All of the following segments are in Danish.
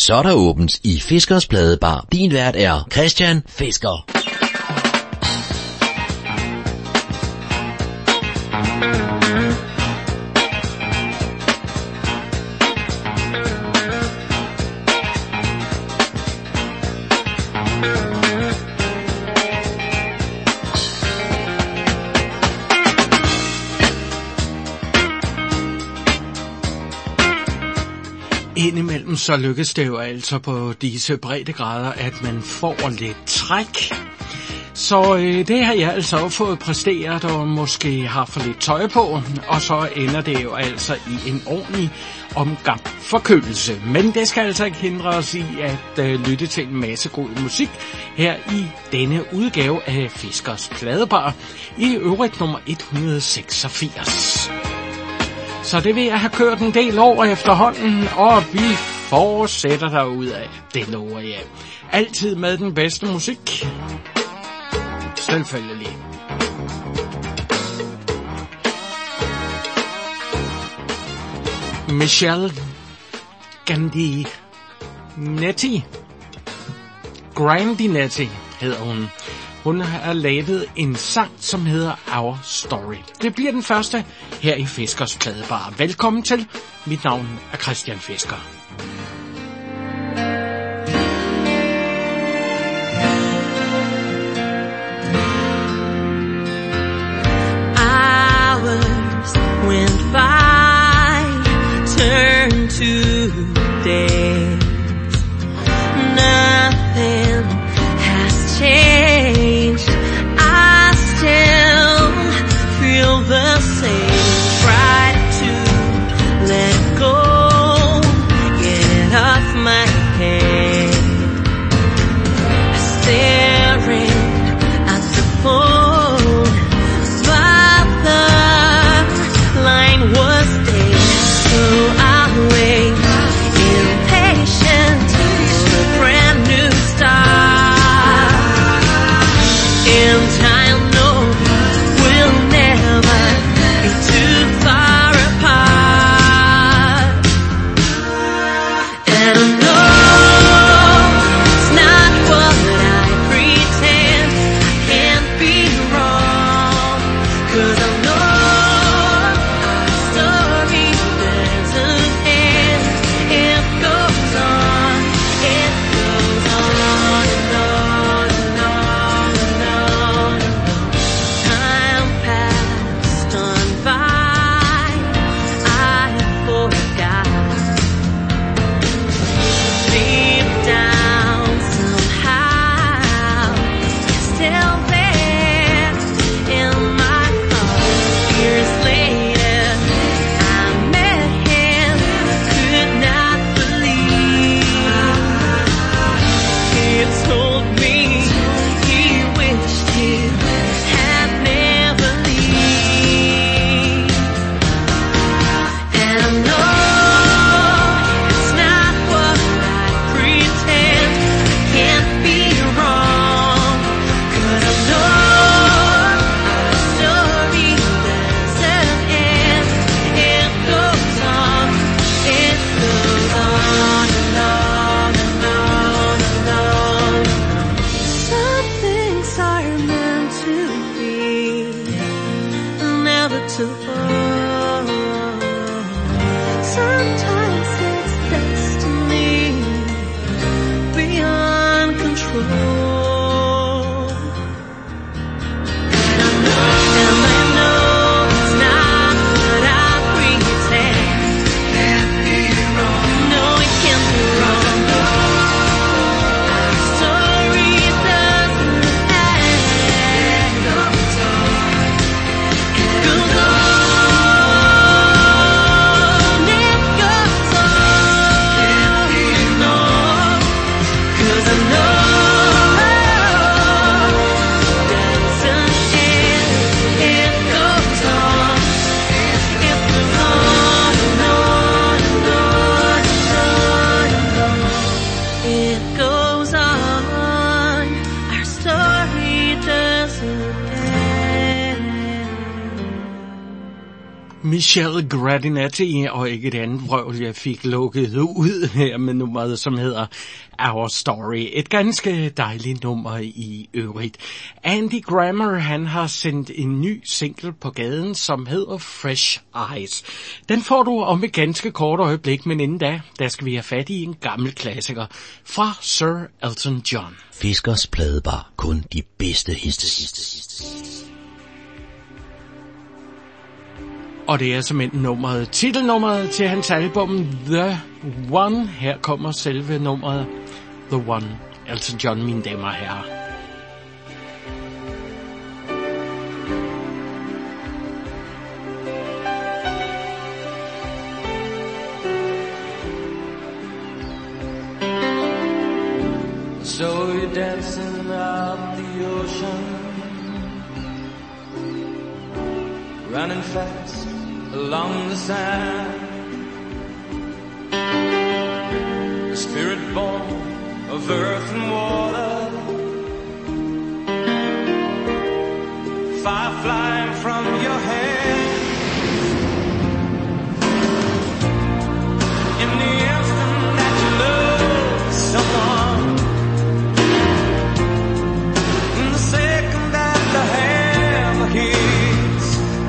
så er der åbent i Fiskers Pladebar. Din vært er Christian Fisker. Indimellem så lykkes det jo altså på disse breddegrader, at man får lidt træk. Så det har jeg altså fået præsteret og måske har for lidt tøj på, og så ender det jo altså i en ordentlig omgang forkølelse. Men det skal altså ikke hindre os i at lytte til en masse god musik her i denne udgave af Fiskers Pladebar, i øvrigt nummer 186. Så det vil jeg have kørt en del år efterhånden, og vi fortsætter derudad. Det lover jeg. Altid med den bedste musik. Selvfølgelig. Michelle Grandinetti hedder hun. Hun har lavet en sang, som hedder Our Story. Det bliver den første her i Fiskers Pladebar. Velkommen til. Mit navn er Christian Fisker. Hours went by, turned to days. Nothing has changed. I still feel the same. Try to let go. Yeah. Michelle Gradinetti og ikke et andet vrøvl, jeg fik lukket ud her med nummeret, som hedder Our Story. Et ganske dejligt nummer i øvrigt. Andy Grammer, han har sendt en ny single på gaden, som hedder Fresh Eyes. Den får du om et ganske kort øjeblik, men inden da, der skal vi have fat i en gammel klassiker fra Sir Elton John. Fiskers Pladebar. Kun de bedste hits. Og det er simpelthen titelnummeret til hans album The One. Her kommer selve nummeret The One. Elton John, mine damer og herrer. So you're dancing up the ocean, running fast along the sand, a spirit born of earth and water, fire flying from your hand. In the instant that you love someone, in the second that the hammer hits,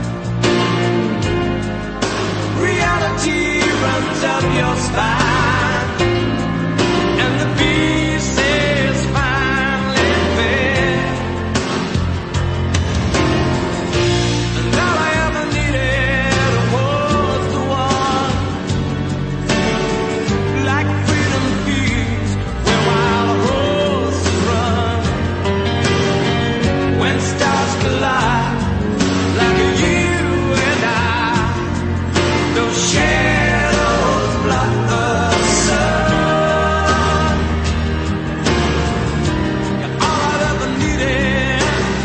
reality runs up your spine, and the beast is finally fed. And all I ever needed was the one, like freedom peace, where wild roses run, when stars collide, like you and I, those shadows block the sun. You're all I ever needed,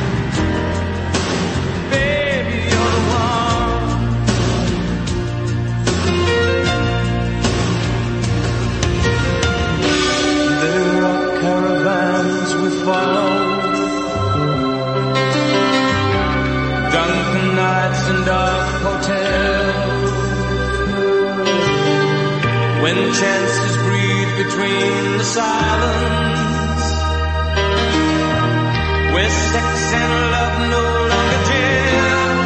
baby, you're the one. There are caravans we follow, drunken nights and dark hotels, when chances breathe between the silence, where sex and love no longer tell.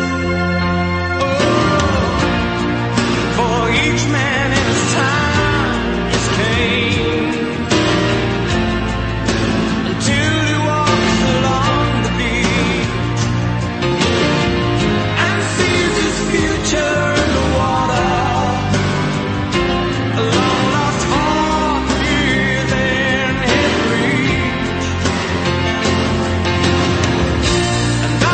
Oh, for each man in his time is came, until he walks along the beach and sees his future in the water. A long lost heart within his reach, and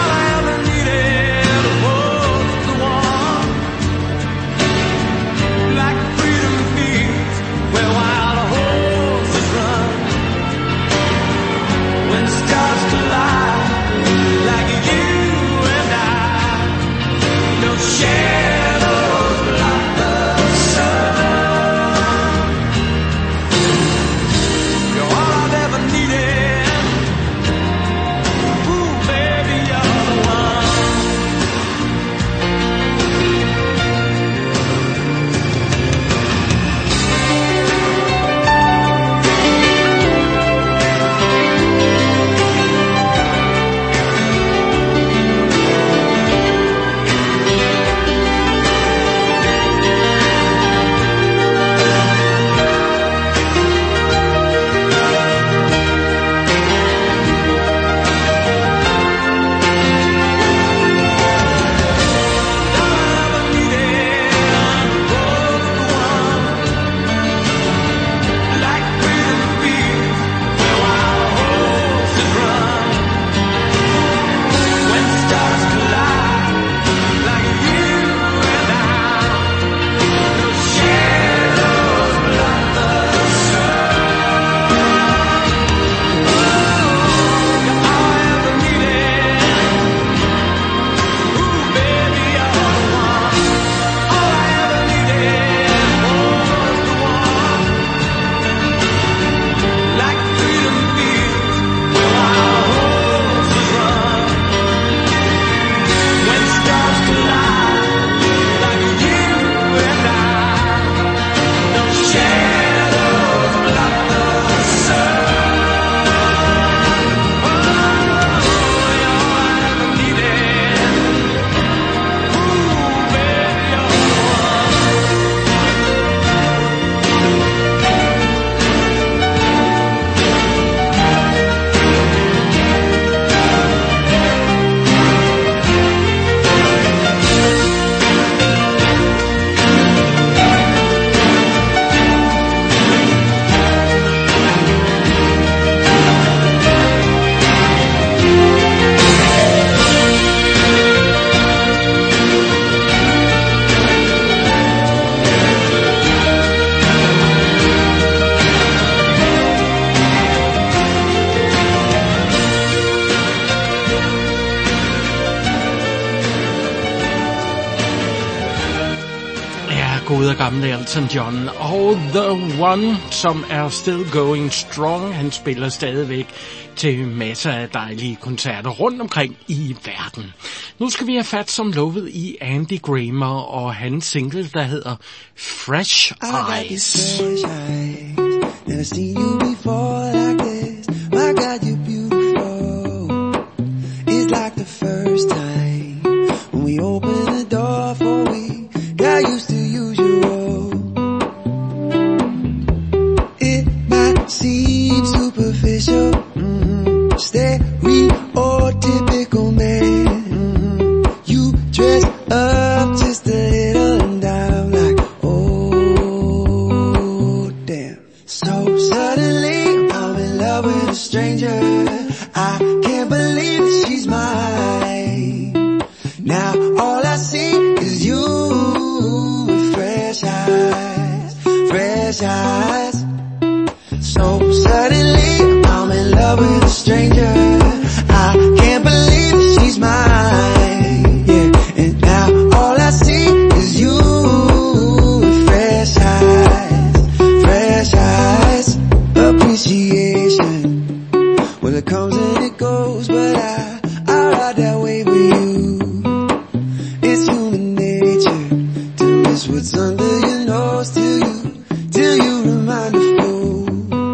gamle Elton John. Og The One, som er still going strong. Han spiller stadigvæk til masser af dejlige koncerter rundt omkring i verden. Nu skal vi have fat som lovet i Andy Grammer og hans single, der hedder Fresh Eyes. Never seen you before like this. My God, you're beautiful. It's like the first time when we opened the door for we got used to usual. It might seem superficial, stereotypical man. You dress up just a little and I'm like, oh damn. So suddenly I'm in love with a stranger. I can't believe that she's mine. Now all I see is you with fresh eyes, fresh eyes. So suddenly I'm in love with a stranger. I can't believe that she's mine. Yeah, and now all I see is you with fresh eyes, fresh eyes. Appreciation, well it comes and it goes, but I ride that way with you. It's human nature to miss what's under your nose till you remind a fool.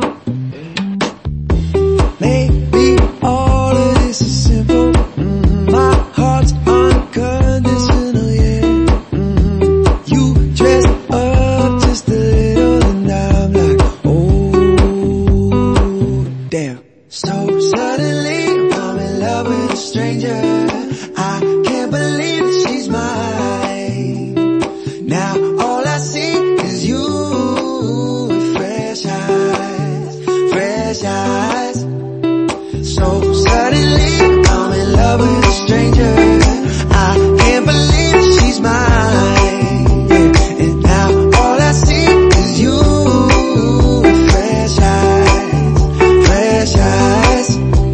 Maybe all of this is simple. My heart's unconditional, yeah. You dress up just a little and I'm like, oh damn. So suddenly I'm in love with a stranger. I can't believe that she's mine. Now all I see is you with fresh eyes, fresh eyes. So suddenly I'm in love with a stranger. I can't believe that she's mine. Yeah. And now all I see is you with fresh eyes, fresh eyes.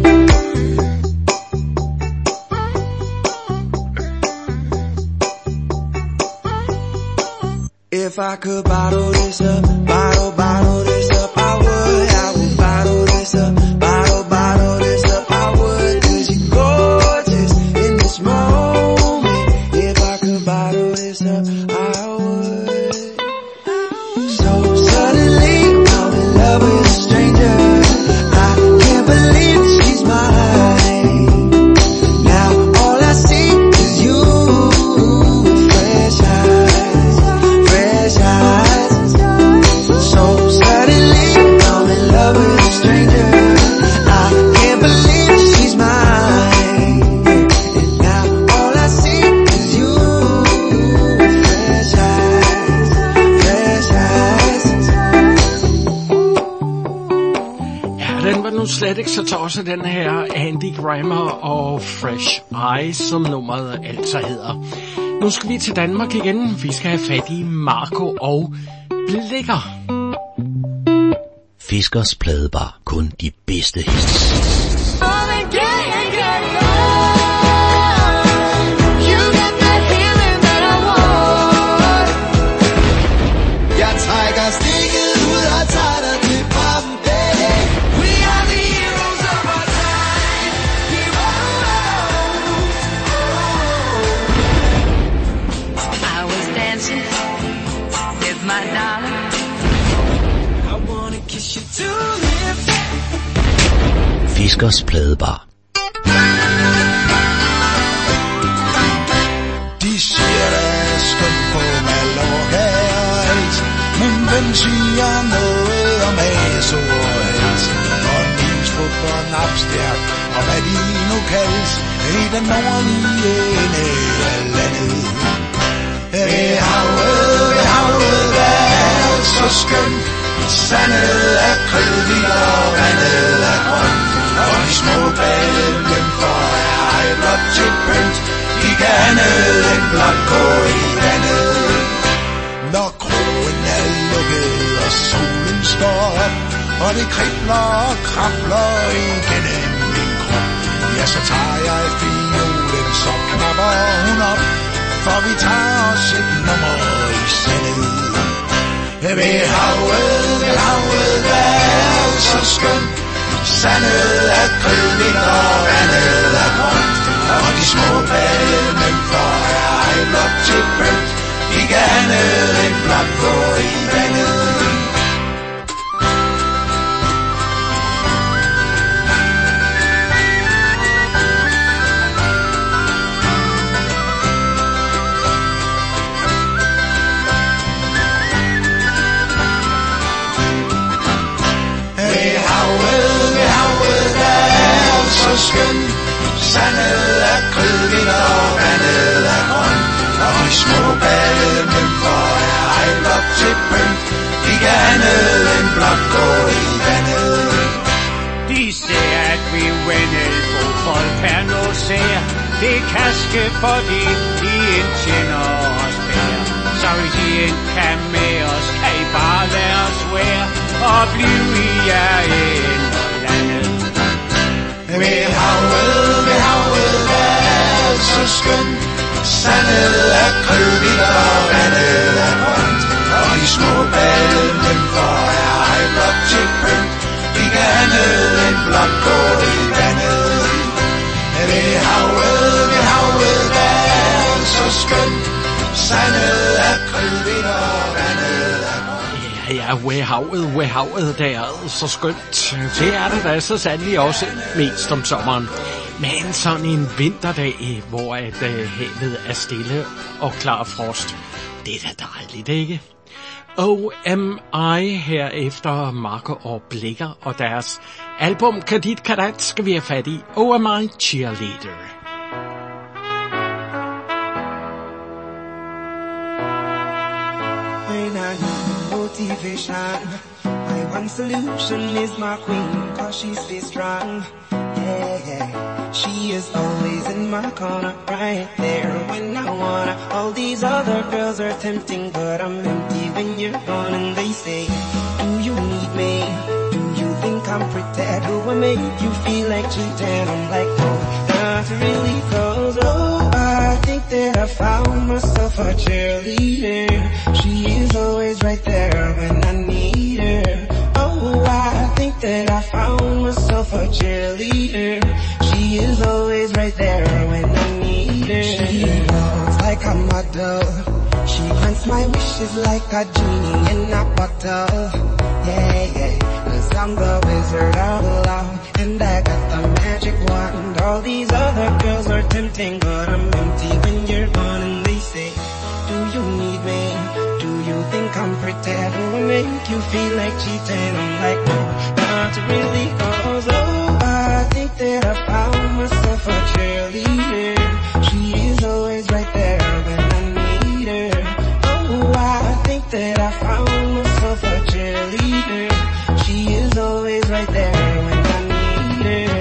If I could bottle this up, bottle this up, I would bottle this up, bottle this up, I would. 'Cause you're gorgeous in this moment. If I could bottle this up, I would. So suddenly I'm in love with a stranger. I can't believe that she's mine. Now all I see is you with fresh eyes, fresh eyes. So suddenly I'm in love with a stranger. I can't believe that she's mine. And now all I see is you with fresh eyes, fresh eyes. Ja, den var nu slet ikke så tosset, den her Andy Grammer og Fresh Eyes, som nummeret altså hedder. Nu skal vi til Danmark igen. Vi skal have fat i Marco og Blikker. Fiskers Pladebar. Kun de bedste hits. Jeg trækker stikket ud og tager dig til pappen, baby. We are the heroes of our time. I was dancing with my darling. I wanna kiss you to lips. Fiskers Pladebar. De siger, der er skønt på Mallorca og alt, men hvem siger noget om Azor og alt? Og Nielstrup og Napstjert og hvad de nu kaldes, i den nordlige ende af landet. Ved havet, der er så skønt, sandet er kridhvidt og vandet er grønt, og de små badelymfer er ej blot til pynt. De kan andet end blot gå i vandet. Når krogen er lukket og solen står op, og det kribler og krabler igennem min krop, ja, så tager jeg fiolen, så knapper hun op, for vi tager os et nummer i sandet. Ved havet, der er så skønt. Sandet er krydligt og vandet er grønt. Og de små palmenfor er ej blot til pynt. Ikke andet end blot gå i vandet. Så skøn, sandet er krydligt og vandet er grønt. Og de små palmenfor er ej blot til pynt. Ikke andet end blot gå i vandet. De ser, at vi vender på folk her nu ser. Det er kaske, fordi de indtjener os der. Så hvis I ikke kan med os, kan I bare lade os være. Og blive i jer ind og landet. Ved havet, der er så skønt. Sandet er krydligt og vandet er grønt. Og de små palmenfor er ej blot til pynt. Ikke andet end blot gå i vandet. Ved havet, der er så skønt. Sandet er krydligt og vandet er grønt. Ja, ved havet, der er så skønt. Det er det da så sandelig også mest om sommeren. Men sådan en vinterdag, hvor havet er stille og klar frost, det er da dejligt, ikke? OMI herefter Marco og Blikker og deres album Kadit Kadat skal vi have fat i. OMI Cheerleader. When I need motivation, my one solution is my queen, 'cause she stays strong. Yeah, she is always in my corner, right there when I wanna. All these other girls are tempting, but I'm empty when you're gone. And they say, do you need me? Do you think I'm pretty? Do I make you feel like cheating? I'm like, no, not really, 'cause I think that I found myself a cheerleader. She is always right there when I need her. I think that I found myself a cheerleader. She is always right there when I need her. She looks like a model. She grants my wishes like a genie in a bottle. Yeah, 'cause I'm the wizard of love, and I got the magic wand. All these other girls are tempting, but I'm empty when you're gone. And they say, do you need me? Do you think I'm pretty? Do I make you feel like cheating? I'm like, no, not really, 'cause I think that I found myself a cheerleader. She is always right there when I need her. I think that I found myself a cheerleader. She is always right there when I need her.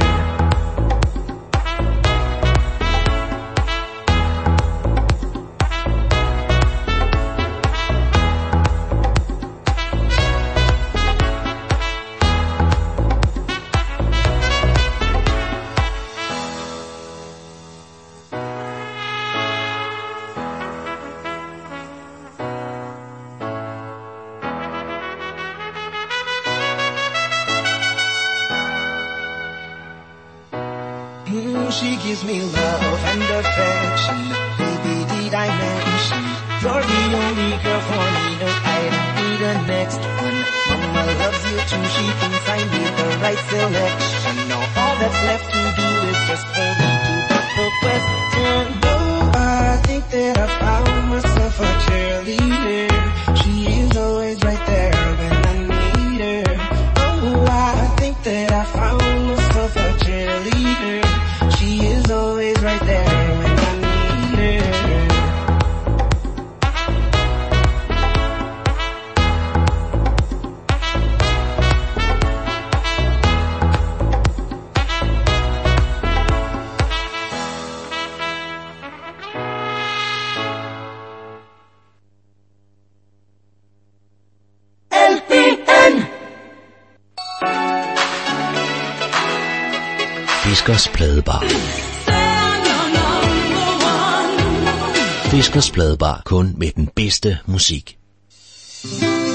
She gives me love and affection. Baby, did I mention you're the only girl for me? No, I don't need the next one. Mama loves you too. She thinks I made the right selection. Now all that's left to do is just for me to put the question. I think that I found myself a cheerleader. She is always right there when I need her. I think that I found myself a cheerleader. She is always right there when I need her. Fiskers Pladebar. Fiskers Pladebar, kun med den bedste musik.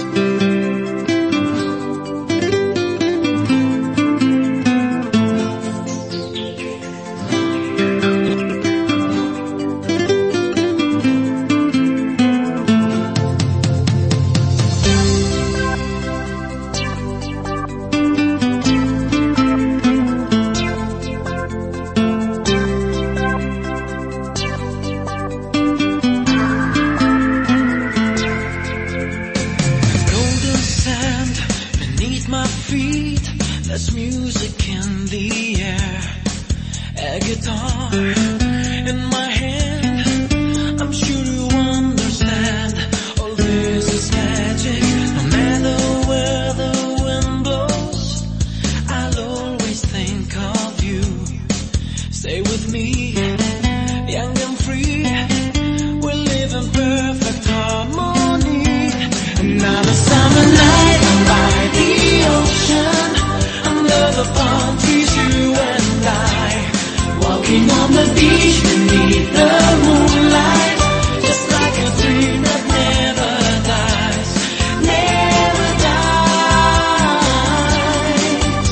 feet, there's music in the air. A guitar in my hand, I'm sure you understand. All this is magic, no matter where the wind blows. I'll always think of you. Stay with me, young and free. We live in perfect harmony. Another summer night by the ocean, under the palm trees, you and I, walking on the beach beneath the moonlight, just like a dream that never dies, never dies,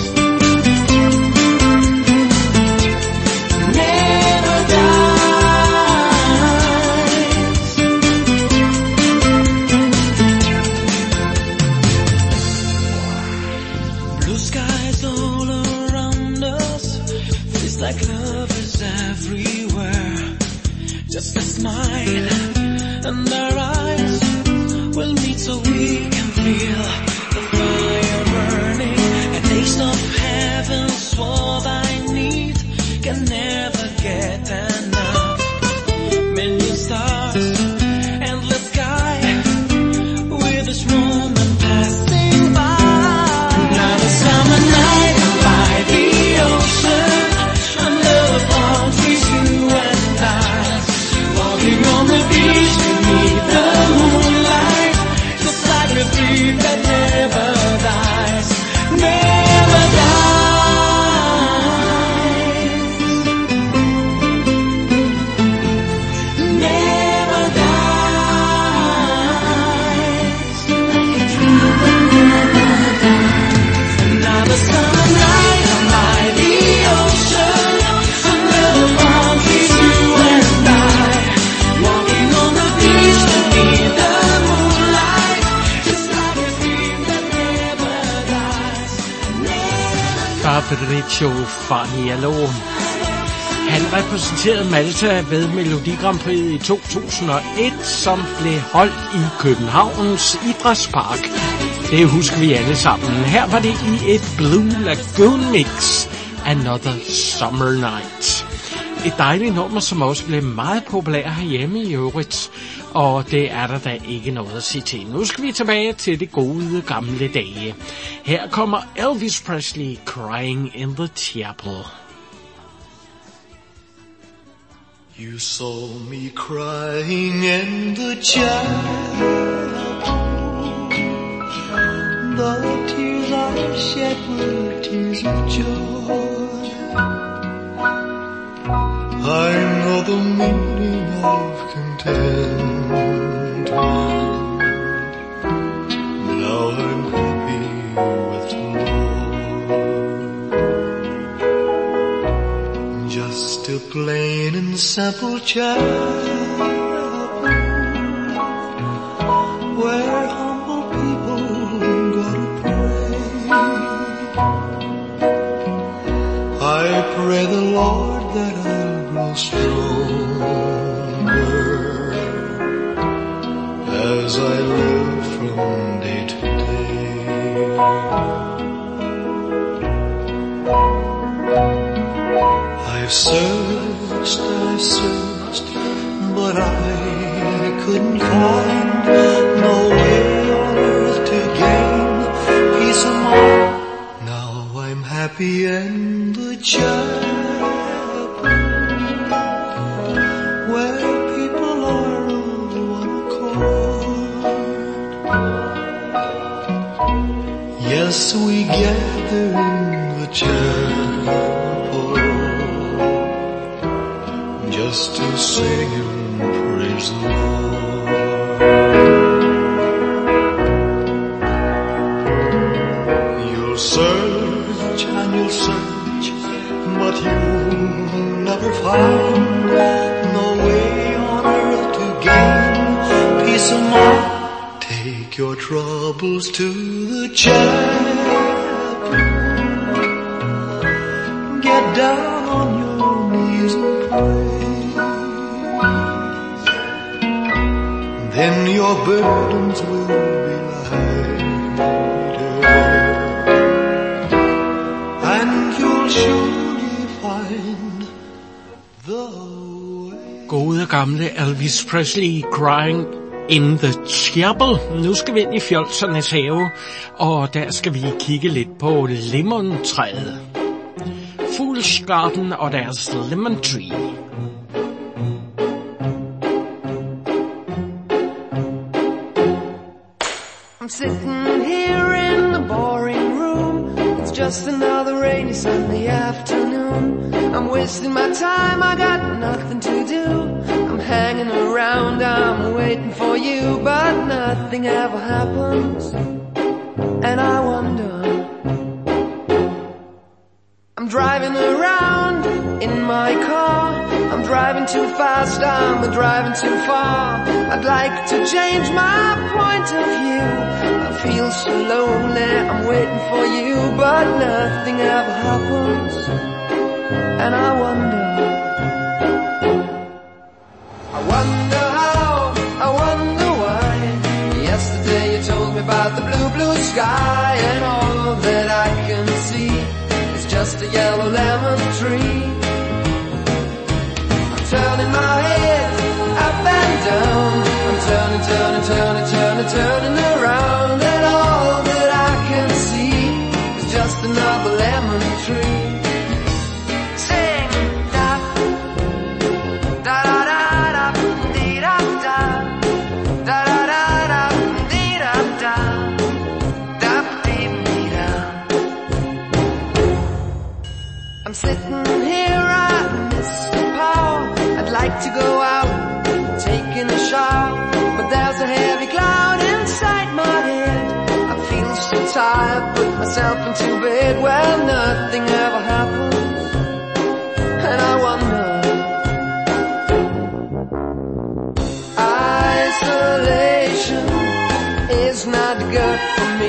never dies. Blue skies all around us, feels like love is everywhere. Just a smile and our eyes will meet so we can feel the fire burning. A taste of heaven's what I need, can never get enough. Million stars, endless sky, with this moment passing by. Another summer night by the ocean, under the palm trees, you and I, walking on the beach beneath the moonlight, just like a dream that never dies, never dies, never dies, like a dream that never dies. Another summer night by the ocean, under the palm trees, you and I, walking on the beach beneath the moonlight, just like a dream that never dies, never Fabrizio Faniello. Han repræsenterede Malta ved Melodi Grand Prix i 2001, som blev holdt i Københavns Idrætspark. Det husker vi alle sammen. Her var det i et Blue Lagoon mix, Another Summer Night. Et dejligt nummer, som også blev meget populær herhjemme i øvrigt, og det er der da ikke noget at sige til. Nu skal vi tilbage til det gode gamle dage. Her kommer Elvis Presley, Crying in the Chapel. You saw me crying in the chapel. The tears I shed were tears of joy. I know the meaning of contentment. Now I'm happy with the Lord. Just a plain and simple chapel where humble people go to pray. I pray the Lord that I'll grow stronger as I live from day to day. I've searched, but I couldn't find no way on earth to gain peace of mind. Now I'm happy in the chapel where people are of one accord. Yes, we gather in the chapel just to sing and praise the Lord. You'll search and you'll search, but you'll never find no way on earth to gain peace of mind. Take your troubles to the chapel. Get down on your knees and pray. Then your burdens will be lighter. gode gamle Elvis Presley, Crying in the Chapel. Nu skal vi ind i fjolsernes have, og der skal vi kigge lidt på limontræet. Fool's Garden og deres Lemon Tree. I'm sitting here in the boring room. It's just another rainy Sunday afternoon. I'm wasting my time, I got nothing to do. I'm hanging around, I'm waiting for you, but nothing ever happens. And I wonder, I'm driving around in my car. I'm driving too fast, I'm driving too far. I'd like to change my point of view. I feel so lonely, I'm waiting for you, but nothing ever happens. And I wonder how, I wonder why. Yesterday you told me about the blue, blue sky, and all that I can see is just a yellow lemon tree. I'm turning my head up and down. I'm turning, turning, turning, turning, turning around, and all that I can see is just another lemon tree. Sing da da da da da dee da da da da da da dee da da da dee dee da. I'm sitting here, I miss the power. I'd like to go out, taking a shower, but there's a heavy cloud inside my head. I feel so tired, put myself into bed where nothing ever happens. And I wonder, isolation is not good for me.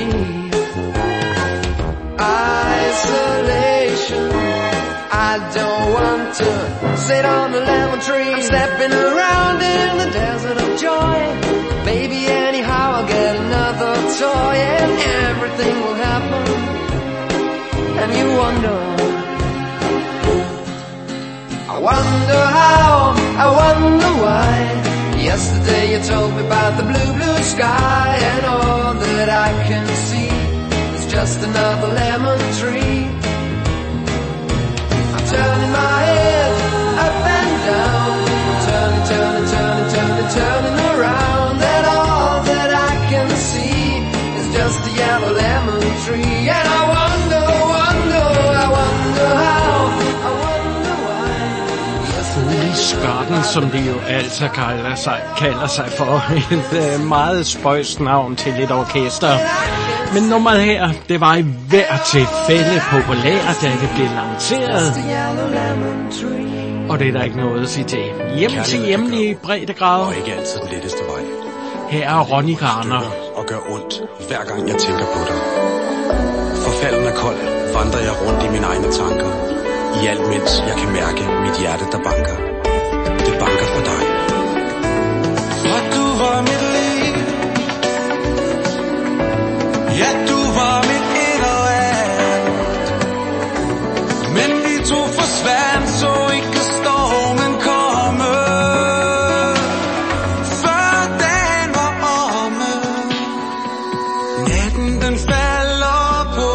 Isolation, I don't want to sit on the lemon tree. I'm stepping around in the desert of joy. Maybe anyhow I'll get another toy, and everything will happen. And you wonder, I wonder how, I wonder why. Yesterday you told me about the blue, blue sky, and all that I can see is just another lemon tree. I'm turning my head up and down. I'm turning, turning, turning, turning, turning around, and all that I can see is just a yellow lemon tree. And I wonder, wonder, I wonder how, I wonder why. Fool's Garden, som de jo altså kalder sig for. Et meget spøjst navn til et orkester. Men nummeret her, det var i hver tilfælde populært, da det blev lanceret. Og det er der ikke noget at sige til. Hjem til hjemlige breddegrader. Og ikke altid den letteste vej. Her er Ronny Garner. Og gør ondt, hver gang jeg tænker på dig. Forfalden er kold, vandrer jeg rundt i mine egne tanker. I alt mens jeg kan mærke mit hjerte, der banker. Det banker for dig. For du var mit liv. Ja, du var mit et og alt. Men vi to forsvandt, så ikke stormen komme. Før dagen var omme. Natten den falder på.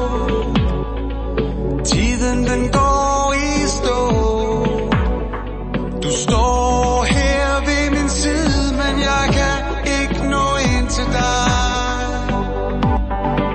Tiden den går i stå. Du står her ved min side, men jeg kan ikke nå ind til dig.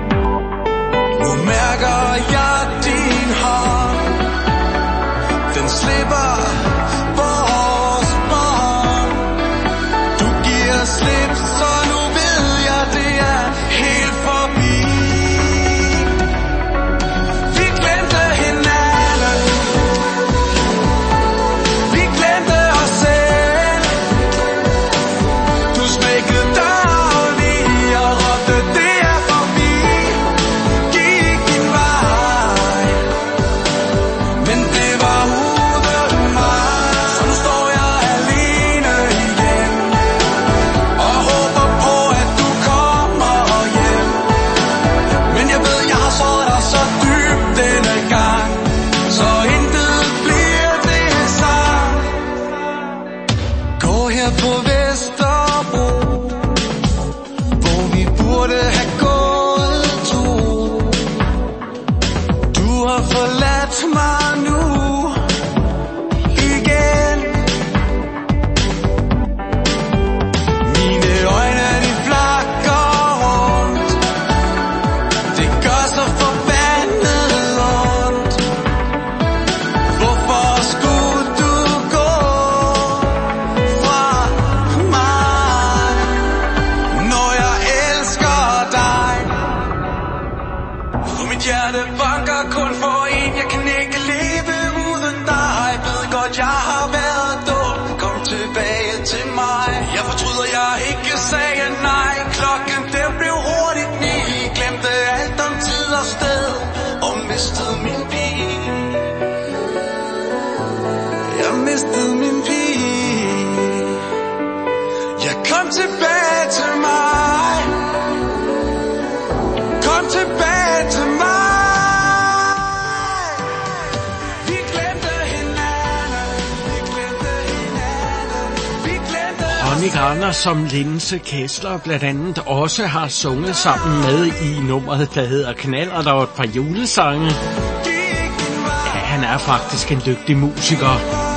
stjerner som Linse Kessler blandt andet også har sunget sammen med i nummeret, der hedder Knaller, der var et par julesange. Ja, han er faktisk en dygtig musiker.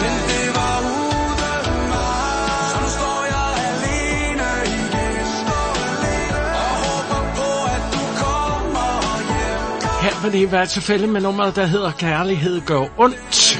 Her vil det være tilfælde med nummeret, der hedder Kærlighed gør ondt.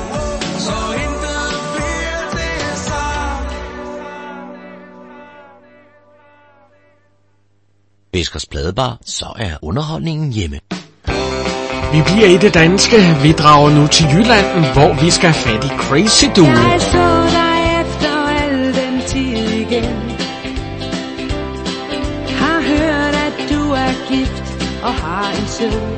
Fiskers Pladebar, så er underholdningen hjemme. Vi bliver i det danske. Vi drager nu til Jylland, hvor vi skal have fat i Crazy Duo. Jeg så dig efter al den tid igen. Har hørt, at du er gift og har en søn.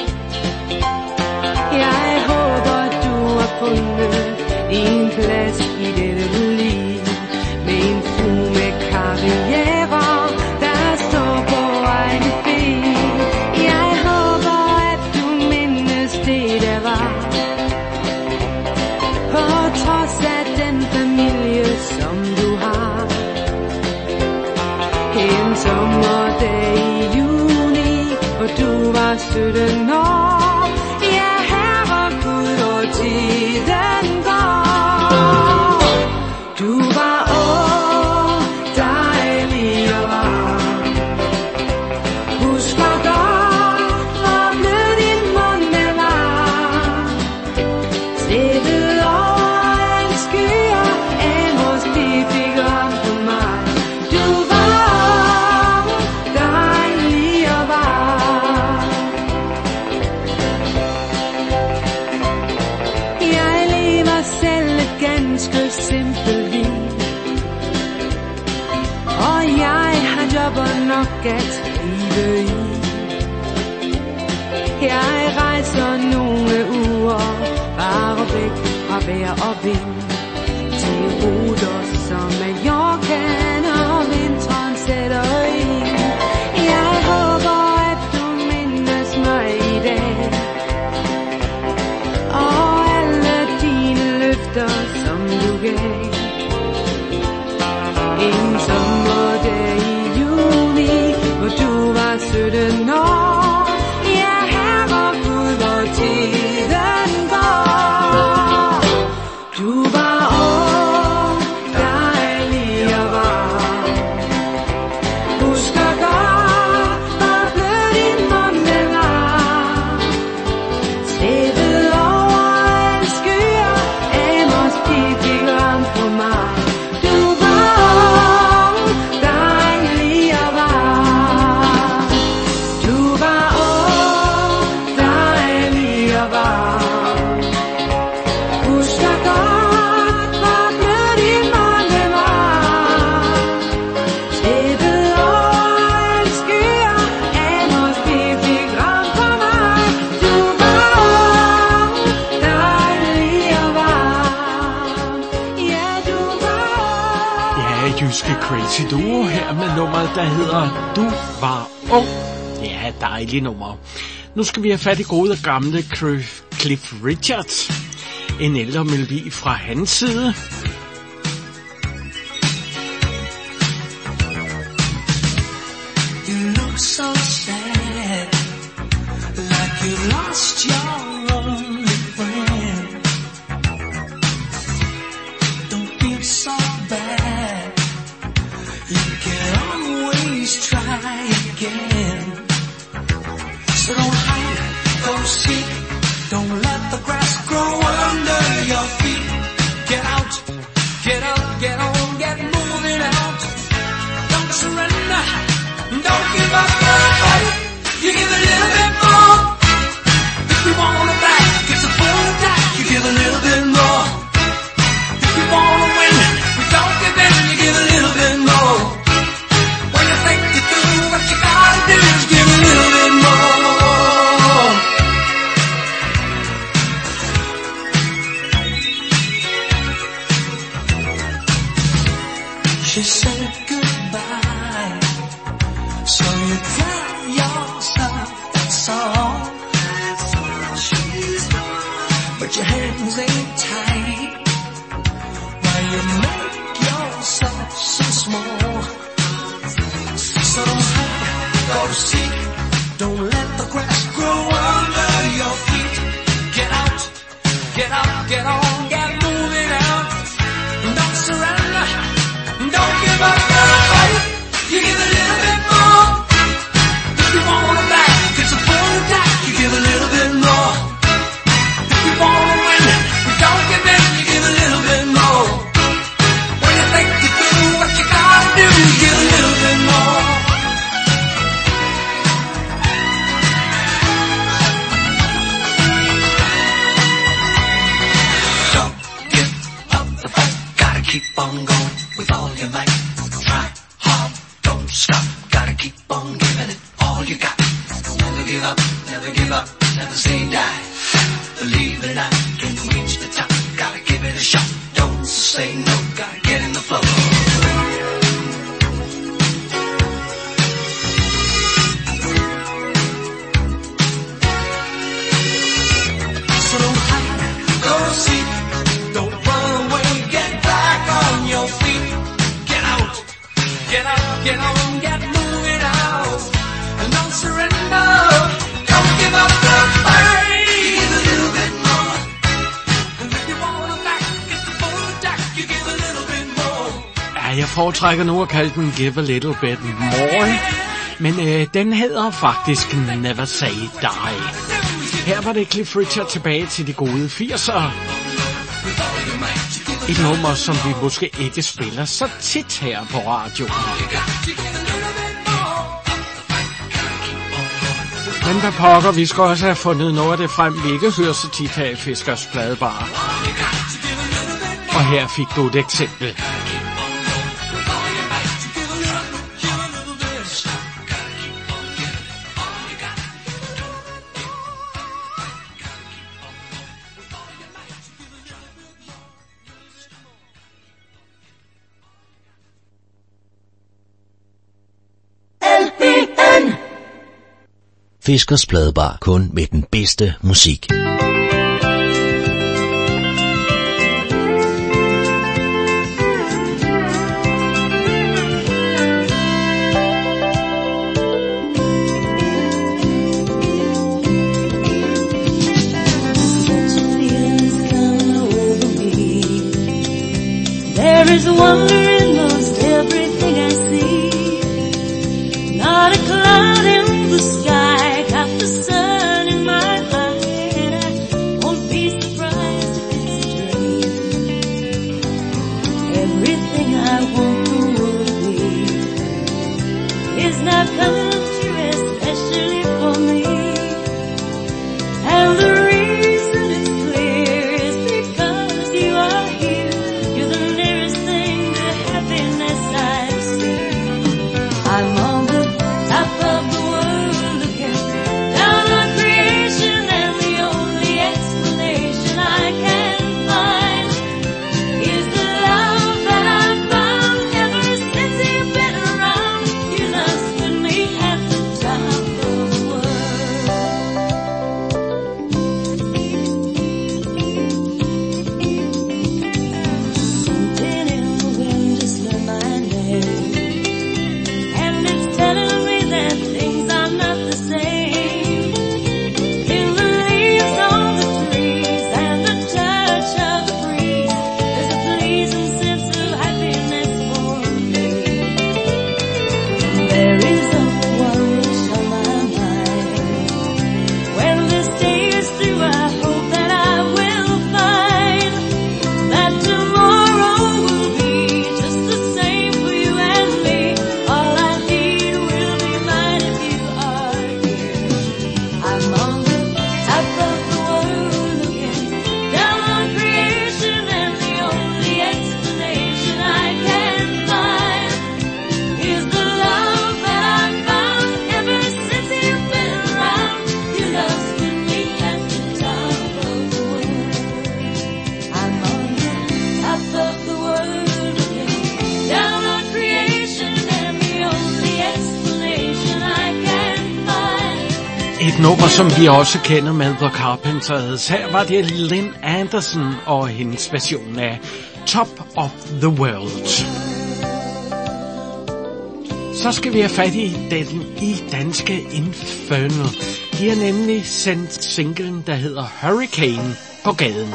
Jeg håber, du har fundet din plads i dette liv. Med en frue med karriere, der står på egne ben. Jeg håber, at du mindes det, der var. På trods af den familie, som du har. En sommerdag i juni, og du var 17 år. Ja, herregud, hvor tiden går. Du var ung, dejlig og varm. Husker godt, hvor blød din mund var. Slippet over en skyer, en måske fik om på mig. Du var ung, dejlig og varm. Jeg lever selv et ganske simpelt liv. Og jeg har jobber nok at trive i. Jeg rejser nogle uger bare væk fra vejr og vind. Til ruter som Mallorcan og vinteren sætter ind. Jeg håber, at du mindes mig i dag. Og alle dine løfter, som du gav. En sommerdag i juni, hvor du var 17 år. Ja, herregud, hvor tiden går. Du var ung, dejlig og varm. Husker godt, hvor blød din mund var. Slippet over en skyer, en måske fik om på mig. Du var ung, dejlig og varm. Du var ung, dejlig og varm. Husker godt, hvor blød din mund var. Slippet over en skyer, en måske fik om på mig. Du var ung, dejlig og varm. Ja, du var ung. Ja, jyske Crazy Duo her med nummeret, der hedder Du var ung. Ja, dejligt nummer. Nu skal vi have fat i gode gamle Cliff Richard. En ældre melodi fra hans side. You look so sad, like you lost your only friend. Don't feel so bad, you can always try again. So don't hide, don't seek, don't let the grass grow under your feet. Get out, get up, get on, get moving out. Don't surrender, don't give up the fight. You give a little bit more. If you want it back, it's a full attack. You give a little bit more. If you want to win, we don't give in. You give a little bit more. When you think you do, what you gotta do is give a little bit more. seek. Don't let the grass grow under your feet. Get out, get out, get on, get moving out. Don't surrender, don't give up the fight. You give a little bit more. If you want it back, it's a full attack. You give a little bit more. If you want to win, you don't give in. You give a little bit more. When you think you do what you gotta do, you give a little bit more. Don't give up the fight. Gotta keep on going with all your might. Try hard, don't stop. Gotta keep on giving it all you got. Never give up, never give up, never say die. Believe it or not, can reach the top. Gotta give it a shot. Don't say no, gotta get in the flow. So don't hide, go seek, don't run away, get back on your feet. Get out, get up, get on, get moving out. And don't surrender, don't give up the fight. Give a little bit more. And if you want it back, it's the full attack. You give a little bit more. Ja, jeg foretrækker nu at kalde den Give a Little Bit More. Men den hedder faktisk Never Say Die. Her var det Cliff Richard tilbage til de gode 80'ere. Et nummer, som vi måske ikke spiller så tit her på radioen. Men hvad pokker, vi skal også have fundet noget af det frem, vi ikke hører så tit her i Fiskers Pladebar. Og her fik du et eksempel. Fiskers Pladebar, kun med den bedste musik. There is wonder in most everything I see. Not a cloud in the sky, got the sun in my eye, and I won't be surprised if it's a dream. Everything I want the world to be is now come true, especially for me. And the reason it's clear is because you are here. You're the nearest thing to happiness I've seen. I'm on the top of the world looking down on creation, and the only explanation I can find is the love that I've found ever since you've been around. You lost with me at the top of the world. Something in the wind just learned my name, and it's telling me that things are not the same. In the leaves on the trees and the touch of the breeze, there's a pleasing sense of happiness for me. There is only one wish on my mind. When this day is through, I hope that I will find that tomorrow will be just the same for you and me. All I need will be mine if you are here. I'm on the top of the world looking down on creation, and the only explanation I can find is the love that I've found ever since you've been around. You lost with me at the top of the world. I'm on the top of the world looking down on creation, and the only explanation I can find. Et nummer, som vi også kender med The Carpenters. Her var det Lynn Anderson og hendes version af Top of the World. Så skal vi have fat i i danske Inferno. De har nemlig sendt singlen, der hedder Hurricane, på gaden.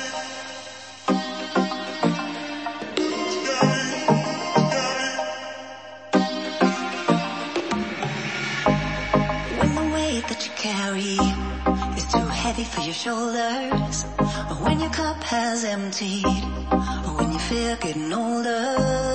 When the weight that you carry is too heavy for your shoulders, or when your cup has emptied, or when you feel getting older.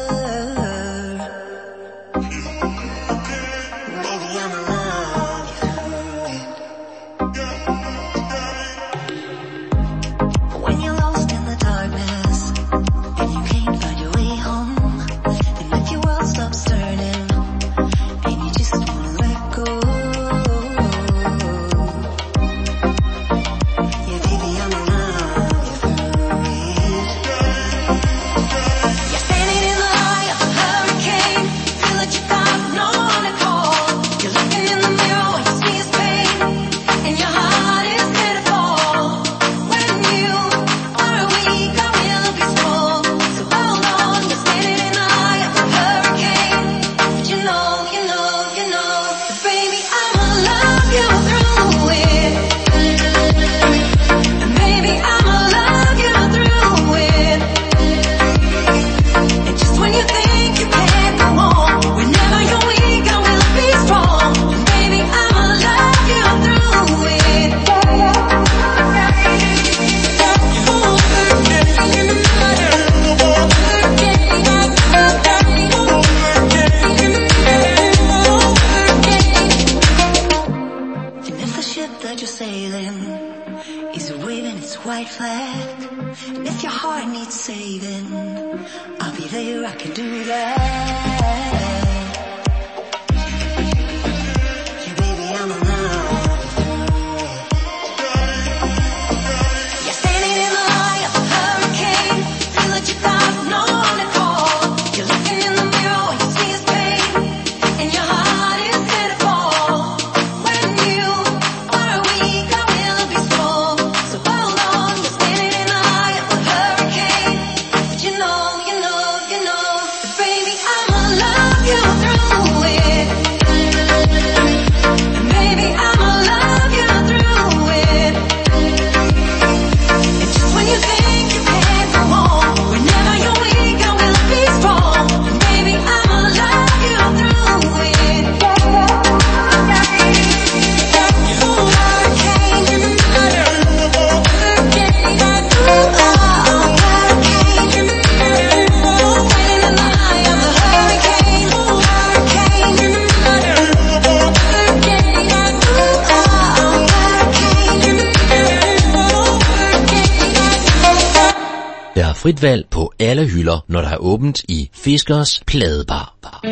Frit valg på alle hylder, når der er åbent i Fiskers Pladebar.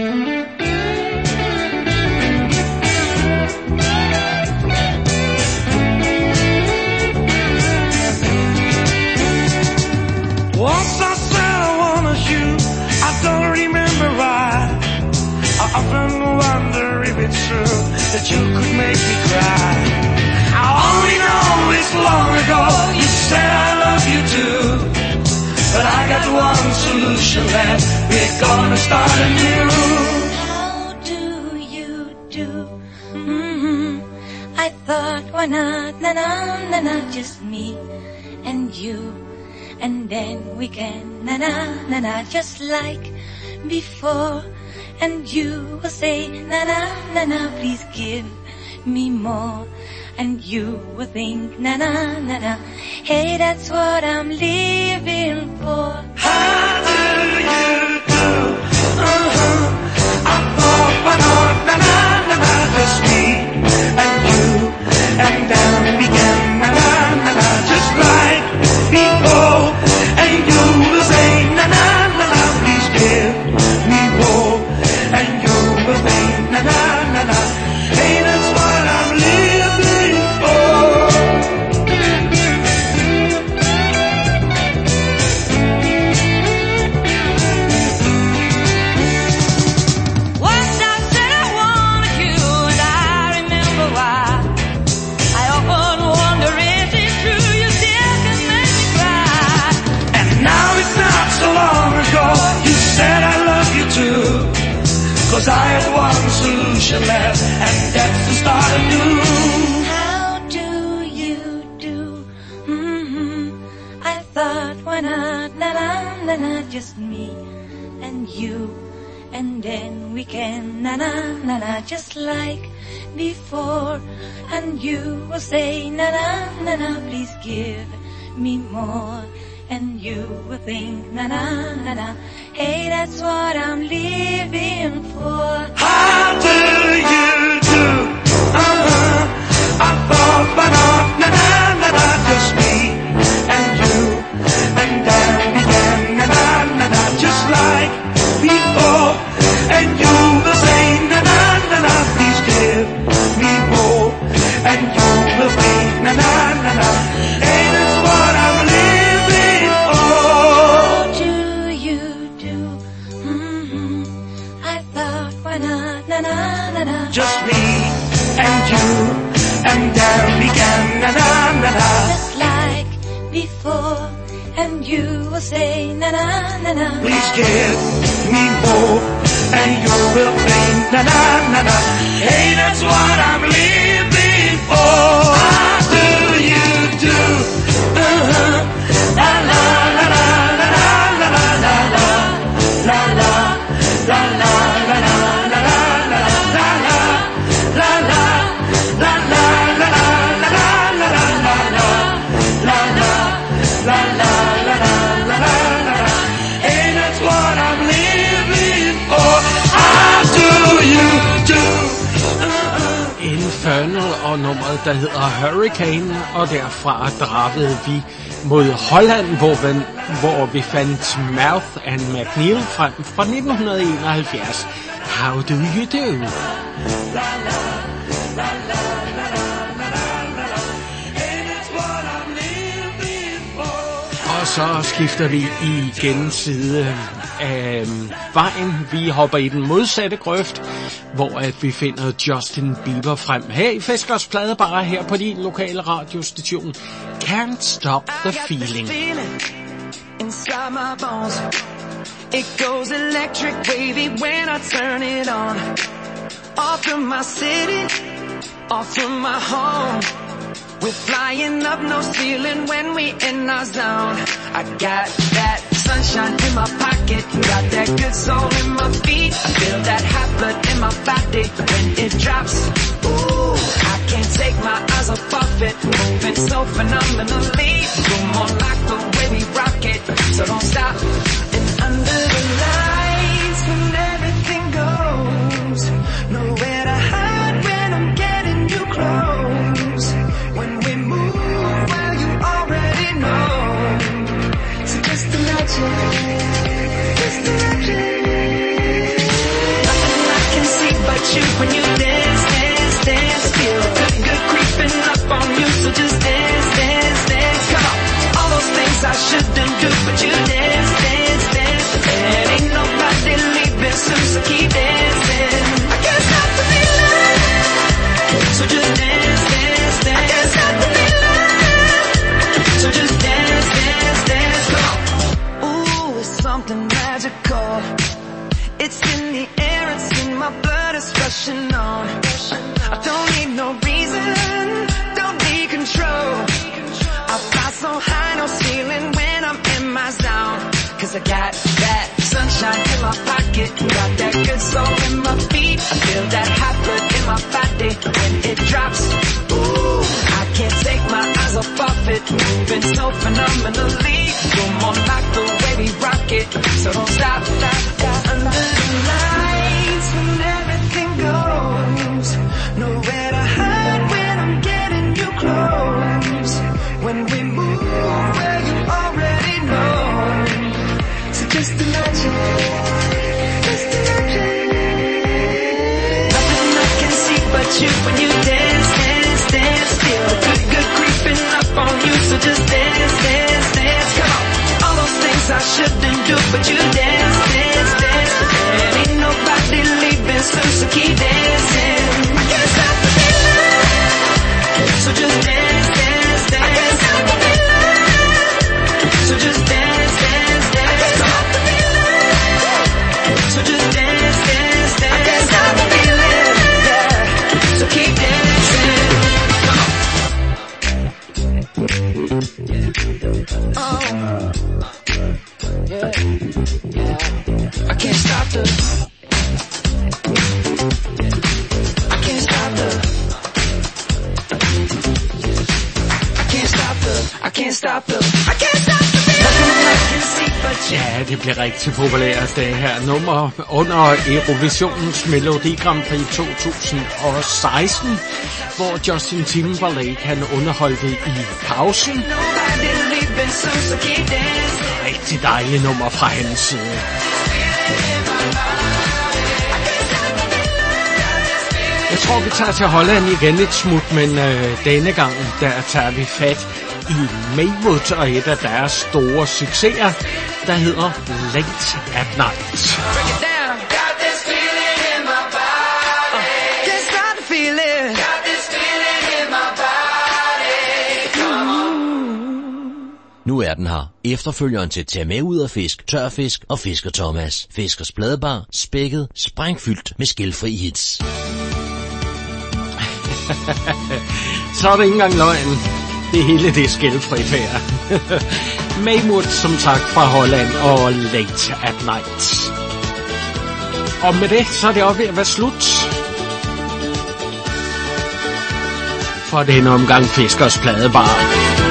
Once I said I wanna shoot, I don't remember why. I often wonder if it's true that you could make me cry. I only know it's long ago you said I love you too. But I got one solution, that we're gonna start anew. How do you do? I thought, why not, na-na, just me and you. And then we can, na-na, just like before. And you will say, na-na, please give me more. And you will think, na-na, hey, that's what I'm living for. How do you do? I thought, why not, na-na, just me and you. And then we can, na-na, just like before. And you will say, na-na, please give me more. And you will think, na-na, hey, that's what I'm living for. should last, and that's the start anew. How do you do? I thought, why not, na-na, just me and you, and then we can, na-na, just like before. And you will say, na-na, please give me more. And you will think, na-na, hey, that's what I'm living for. How do you do? I thought, why not, na-na, just me and you, and then again, na-na, just like before. And you will say, na-na, please give me more. And you will think, na-na, hey, that's what I'm living for. How do you do? I thought, why not, na-na, just me and you, and then began, na-na, just like before. And you will say, na-na, please give me more. And you will think, na-na, hey, that's what I'm living for. How do you do? La la la la la la la la la la la la la la la la Infernal og nummeret, der hedder Hurricane, og derfra drappede vi mod Holland, hvor vi fandt Mouth and McNeil frem fra 1971. How do you do? Og så skifter vi igen side af vejen. Vi hopper i den modsatte grøft, hvor at vi finder Justin Bieber frem her i Fiskers Pladebar her på din lokale radiostation. Can't Stop the Feeling. Inside my bones, it goes electric wavy when I turn it on. Off from my city, off from my home. We're flying up, no ceiling when we in our zone. I got that sunshine in my pocket, got that good soul in my feet. I feel that hot blood in my body when it drops. Ooh, I can't take my eyes off of it, moving so phenomenally. You're more like the way we rock it, so don't stop. And under the lights when everything goes, nowhere to hide when I'm getting you close. When we move, well, you already know. So just imagine, nothing I can see but you when you dance, dance, dance. Feel good, good creeping up on you. So just dance, dance, dance. Come on, all those things I shouldn't do, but you dance, dance, dance. And ain't nobody leaving soon, so keep dancing. I can't stop the feeling, so just dance, dance, dance. I can't stop the feeling, so just dance, dance, dance. Come on. Ooh, it's something magical. It's in the air, it's in my blood, it's rushing on. I don't need no reason, don't need control. I fly so high, no ceiling when I'm in my zone. Cause I got that sunshine in my pocket, got that good soul in my feet. I feel that hot blood in my body when it drops. Ooh, I can't take my eyes off of it, moving so phenomenally. You're more like the way we rock it, so don't stop, stop, stop. Under the lights when everything goes, nowhere to hide when I'm getting you close. When we move, well, you already know. So just imagine, just imagine. Nothing I can see but you when you dance, dance, dance. Feel good, good creeping up on you. So just dance, dance, dance. Come on, all those things I shouldn't do, but you dance, dance, dance. And ain't nobody leaving soon, so keep dancing. I can't stop the feeling, so just dance, dance, dance. I can't stop the feeling, so just dance, dance, dance. I can't stop the feeling, so just dance, dance, dance. I can't stop the feeling, yeah. stop the feeling. I can see, but Ja, det blev rigtig populært, det her nummer under Eurovisionens Melodi Grand Prix 2016, hvor Justin Timberlake han underholdt det i pausen. Rigtig dejligt nummer fra hans side. Jeg tror, vi tager til Holland igen et smut, men denne gang, der tager vi fat i Maywood og et af deres store succeser, der hedder Late at Night. Nu er den her. Efterfølgeren til Tag med ud af fisk, Tørfisk og Fisker Thomas. Fiskers Pladebar, spækket, sprængfyldt med skilfri hits. Så er det ikke engang løgn. Det hele det er skælfrit her. Maywood som sagt fra Holland og Late at Night. Og med det, så er det også ved at være slut for denne omgang Fiskers Pladebar.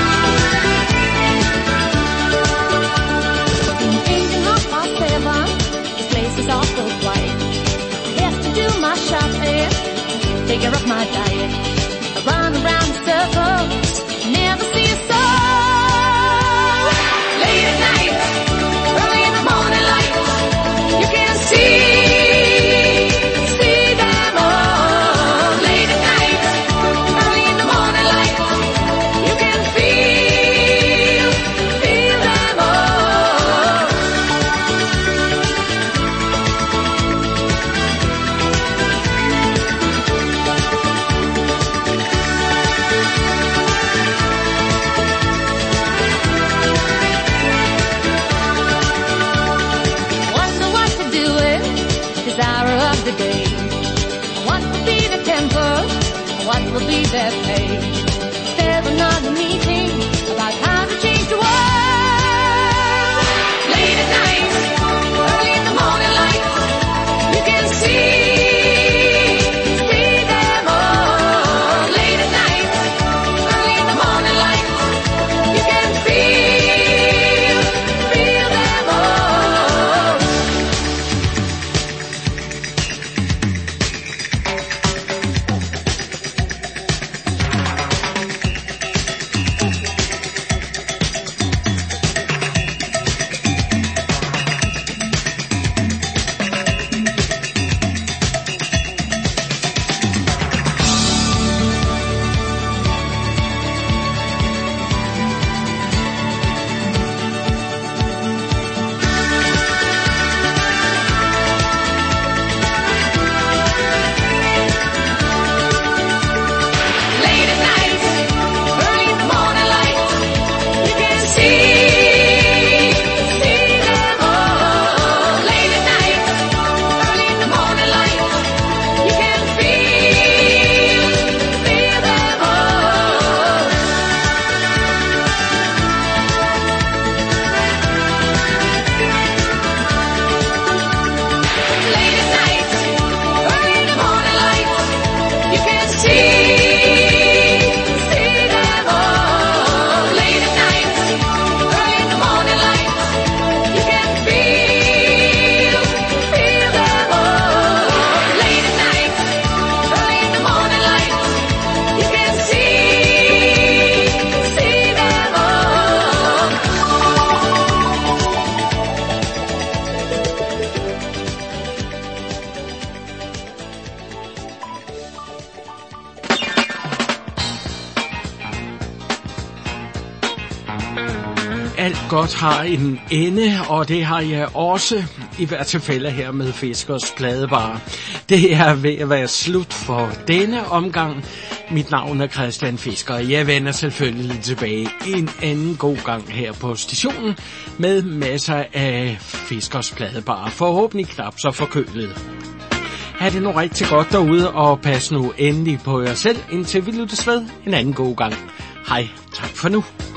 Figure up my diet. I run around in circles, never see a soul. Late at night, early in the morning light, you can see them all. Late at night, early in the morning light, you can feel them all. The day. What will be the temper? What will be their pay? There's another meeting about how to change the world. Late at night, early in the morning light, you can see them all. Late at night, early in the morning light, you can feel them all. Alt godt har en ende, og det har jeg også i hvert tilfælde her med Fiskers Pladebar. Det er ved at være slut for denne omgang. Mit navn er Christian Fisker, og jeg vender selvfølgelig tilbage en anden god gang her på stationen med masser af Fiskers Pladebar. Forhåbentlig knap så forkølet. Ha' det nu rigtig godt derude, og pas nu endelig på jer selv, indtil vi lyttes ved en anden god gang. Hej, tak for nu.